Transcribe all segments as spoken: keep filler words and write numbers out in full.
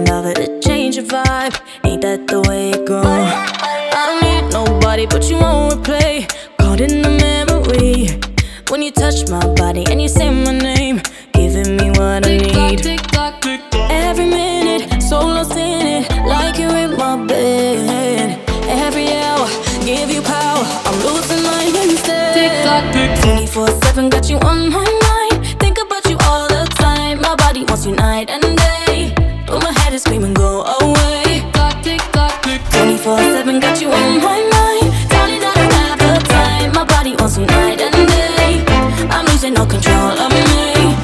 love it to change your vibe. Ain't that the way it goes? I don't need nobody but you won't replay. Caught in the memory when you touch my body and you say my name, giving me what I need. Every minute, so lost in it, like you're in my bed. Every hour, give you power, I'm losing mine instead. twenty-four seven, got you on my mind. Think about you all the time. My body wants you night and day, but my head is screaming, go away. twenty-four seven, got you on my mind. Darling, I don't have the time. My body wants you night and day, I'm losing all control of me.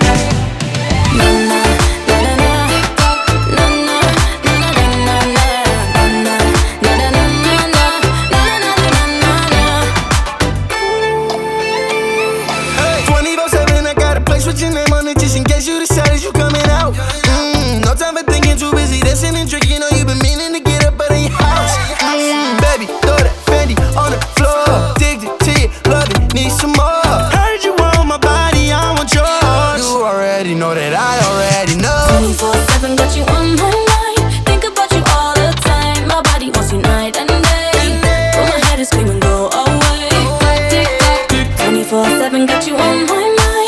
Put your name on it just in case you decided you coming out. Mm, no time for thinking, too busy dancing and drinking. Know you been meaning to get up out of your house. Mm, baby, throw that Fendi on the floor. Addicted to you, love it, need some more. Heard you want my body, I want yours. You already know that I already know. twenty-four seven, got you on my mind. Think about you all the time. My body wants you night and day, but my head is screaming, go away. twenty-four seven, got you on my mind.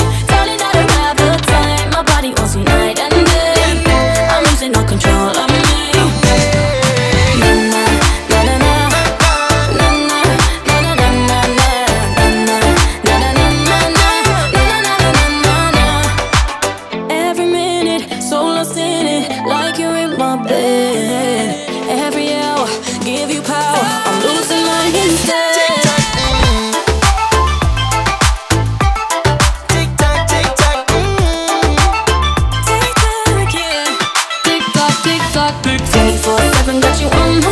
No control of me. Na na na na na na na na na na na na na na. Every minute, so lost in it, like you're in my bed. Every hour, give you power, I'm losing mine instead. twenty-four seven, got you on my